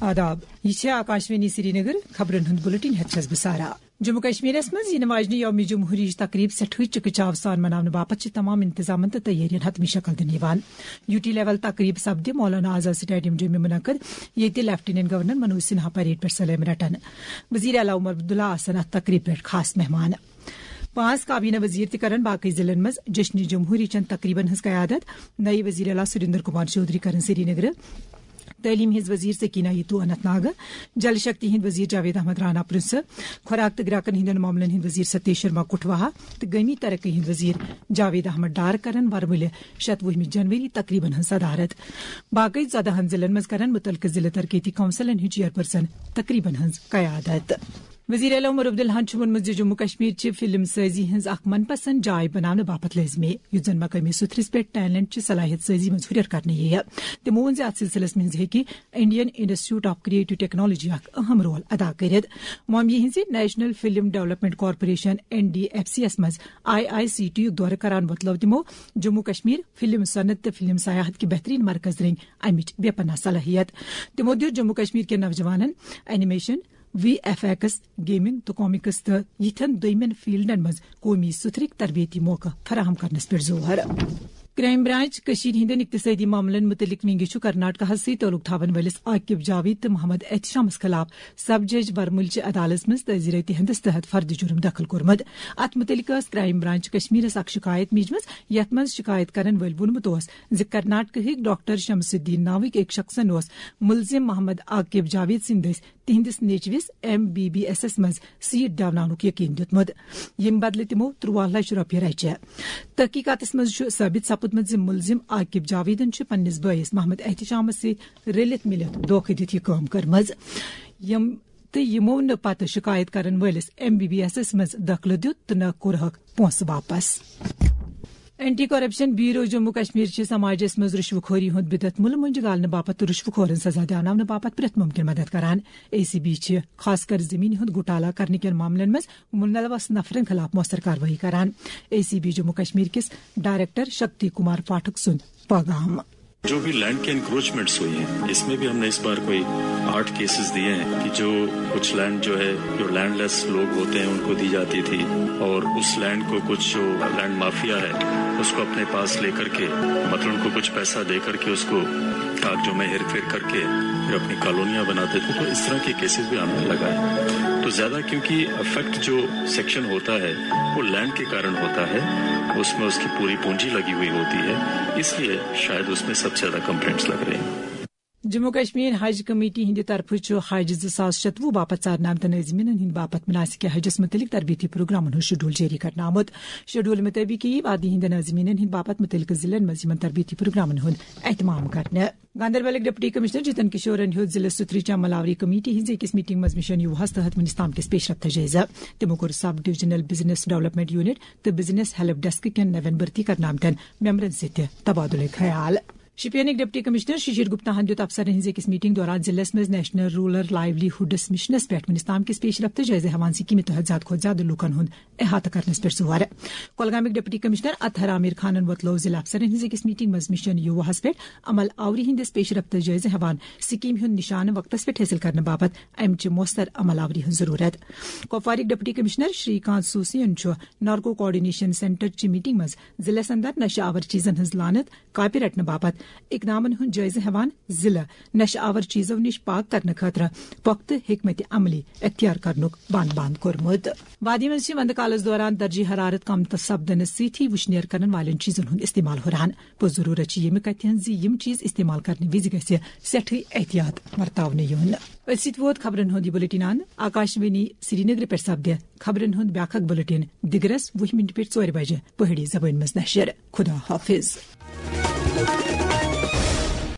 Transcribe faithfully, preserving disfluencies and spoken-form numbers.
आदाब यह आकाशवाणी श्रीनगर खबरन हंद बुलेटिन हेचस बसारा जम्मू कश्मीरस मज यिन वाजनी यौम जमहूरी तकरीब सठवी चिकचाव सान मनाने बापत तमाम इंतजाम तो तैयारियां हतमी शक्ल दिन यूटी लेवल तकरीब सपद मौलाना आजाद स्टेडियम जम्मू मुनक्कद ये lieutenant governor Manoj Sinha parade पर सलाम रटन वजीर आला उमर अब्दुल्ला आसन तकरीब पर खास मेहमान पांच काबीना वजीर तकरन बाकी जिलन मज जश्न जमहूरी चंद तकरीबन हज कयादत नई वजीर आला सुरेंद्र कुमार चौधरी करन श्रीनगर तालीम हिंद वजीर सकीना यतू अनंतनाग जल शक्ति हिंद वजीर जावेद अहमद राना प्रिंस खुराक तो ग्राहकन हिंदन मामलन हिंद वजीर सतीश शर्मा कुठवाहा तो गमी तरक्की हिंद वजीर जावेद अहमद डार करन वरमुल शतवहमी जनवरी तकरीबन हन सदारत बाकी ज्यादा हन जिलन मज करन मुतलका जिला तरक्की कौंसिलन हिंद चेयरपर्सन तकरीबन हन कयादत वजीर आला उमर अब्दुल्ला वोनमुत जम्मू कश्मीर च फिल्म साजी हज अख मनपसंद जाय बनाने बापत लाजमी युस जन मकामी सुथरिस पे टैलेंट सलाहियत साजी मज हुरियर करने ये तमो वो अत सिलसिलस मज हेकि Indian institute of creative technology अख अहम रोल अदा करित मामले हज national film development corporation N D F C एस मज आई आई सी टी दौर करान बतलाव दिमो जम्मू कश्मीर फिल्म सनत तो फिल्म सयाहत की बेहतरीन मरकज रंग अमिच बेपना सलाहियत तमो दियो जम्मू कश्मीर के नौजवानन animation V F X gaming तो कॉमिक्स तो यिथन दोयमन फील्डन मज कौमी सुथरिक तरबियती मौका फराहम करनस पर जोर क्राइम ब्रांच कशीर हिंदन इक्तिसादी मामलन मुतलिक विंगिशु कर्नाटक से तालुक थावन वलिस आकिब जावेद तो मोहम्मद एहतशामस खिलाफ सब जज बरमुल अदालत मज तजीरती हंदस तहत फर्द जुर्म दाखिल कोरमत अत मुतलिक क्राइम ब्रांच कश्मीरस अख शिकायत मीजमस यथ मज शिकायत करन वल वोनमुत ज कर्नाटक डॉक्टर शमसुद्दीन नाविक एक शख्सन मुलजिम मोहम्मद आकिब जावेद सिंदस तिहंदिस नेचविस एम बी बी एस एस मज सीट डावनानुक यकीन दितमुत यम बदले तिमो त्रुवाह लक्ष रोपिय रचे तहकीकातस मज साबित सपुदमत ज मुलजिम आकिब जावेदन पन्निस बयस मोहम्मद एहतशामस सत रलित मिलित धोखे दित यह काम करमज यम तो यमो न पत शिकायत करन वलिस एम बी बी एस एस मज दखल दित तो न कोरहक पोंस वापस anti corruption bureau Jammu Kashmir समाजस मज रुश्वखोरी हुंद बिदत मुल मुंज गालने बापत रुश्वखोरन सजा दियावने बापत प्रत मुमकिन मदद करान ए सी बी खासकर जमीन हुंद घोटाला करने के मामलन मज मुलवस नफरन खिलाफ मौसर कार्रवाई करान A C B Jammu Kashmir किस डायरेक्टर शक्ति कुमार पाठक सुन पैगाम जो भी लैंड के इंक्रोचमेंट्स हुई हैं इसमें भी हमने इस बार कोई आठ केसेस दिए हैं कि जो कुछ लैंड जो है जो लैंडलेस लोग होते हैं उनको दी जाती थी और उस लैंड को कुछ जो लैंड माफिया है उसको अपने पास लेकर के मतलब उनको कुछ पैसा दे करके उसको कागजों में हेर फेर करके फिर अपनी कॉलोनियां बनाते थे। तो इस तरह के केसेस भी हमने लगाए तो ज्यादा क्योंकि इफेक्ट जो सेक्शन होता है वो लैंड के कारण होता है उसमें उसकी पूरी पूंजी लगी हुई होती है इसलिए शायद उसमें सबसे ज्यादा कंप्लेंट्स लग रहे हैं। जम्मू कश्मीर हज कमेटी हिंद तरफ हज जसास शतवु बापत सारनाम तनजीमिन हिंद बापत मुनासिक हजस मुतलिक तरबीती प्रोग्राम शेड्यूल जारी करना आमुत शेड्यूल मुताबिक वादी हिंद नजीमिन हिंद बापत मुतलिक जिलन मज तरबीती प्रोग्राम एहतमाम करने गांधरबल डिप्टी कमिश्नर जितन किशोरन हिंद जिला सुथरीचा मलावरी कमेटी हिंज अकिस मीटिंग मज मिशन युवास तहत मुनिस्ताम किस पेशरफ्त जायजा तमो कोर sub divisional business development unit तो बिजनेस हेल्प डेस्क के नवन भर्ती करनामतन मेंबरन सत तबादुल ख्याल शिपियनिक डिप्टी कमिश्नर शिशिर गुप्ता हंद अफसर हिंज अकिस मीटिंग दौरान जिलस मज नेशनल रूरल लाइवलीहुडस मिशनस पे मुनिस्ताम किस पेशरफ्त जायजे हवान सिक्किम तहत ज्यादा खुद ज्यादा लूकन हुंद अहाता करनस पे जोर कोलगामिक डिप्टी कमिश्नर अतहर आमिर खान वतलो जिला अफसर हिंज अकिस मीटिंग मज मिशन युवास पे अमल आवरी हिंदस पेशरफ्त जायजे हवान सिक्किम हुंद निशान वक्तस पे हासिल करने बाबत अमच मोस्तर अमल आवरी हुंद जरूरत कोपवारिक डिप्टी कमिश्नर श्रीकांत सूसियन नार्को कोऑर्डिनेशन सेंटर ची मीटिंग मज जिला अंदर नशा आवर चीजन हंज लानत कापी रटने बाबत इकदामन हुंद जायजे हवान जिला नशा आवर चीजों निश पाक करने खतरा पुख्त हिकमत अमली इख्तियार करनुक बान बान कोरमुत वादी मज वंद कालस दौरान दर्जी हरारत कम सपदन सती वुशनेर करन वालन चीजन हुंद इस्तेमाल हुरान पो जरूरत यम कथन जी यम चीज इस्तेमाल करने विज गसे सेठी एहतियात बरतावने युन असित वोत खबरन हुंद बुलेटिनान आकाशवाणी श्रीनगर पे सपदे खबरन हुंद ब्याखक बुलेटिन दिगरस वह मिनट पे चोर बजे पहड़ी जबान मज नशर खुदा हाफिज।